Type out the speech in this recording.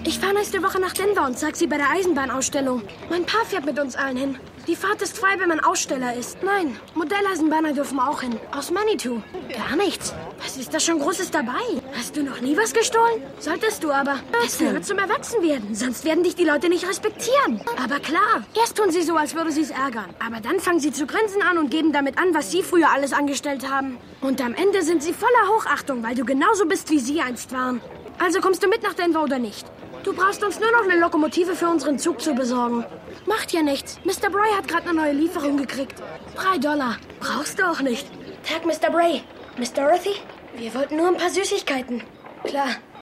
Ich fahre nächste Woche nach Denver und zeig sie bei der Eisenbahnausstellung. Mein Pa fährt mit uns allen hin. Die Fahrt ist frei, wenn man Aussteller ist. Nein, Modelleisenbahner dürfen auch hin. Aus Manitou. Gar nichts. Was ist da schon Großes dabei? Hast du noch nie was gestohlen? Solltest du aber. Es gehört zum Erwachsenwerden. Sonst werden dich die Leute nicht respektieren. Aber klar, erst tun sie so, als würde sie es ärgern. Aber dann fangen sie zu grinsen an und geben damit an, was sie früher alles angestellt haben. Und am Ende sind sie voller Hochachtung, weil du genauso bist, wie sie einst waren. Also kommst du mit nach Denver oder nicht? Du brauchst uns nur noch eine Lokomotive für unseren Zug zu besorgen. Macht ja nichts. Mr. Bray hat gerade eine neue Lieferung gekriegt. $3. Brauchst du auch nicht. Tag, Mr. Bray. Miss Dorothy? Wir wollten nur ein paar Süßigkeiten. Klar.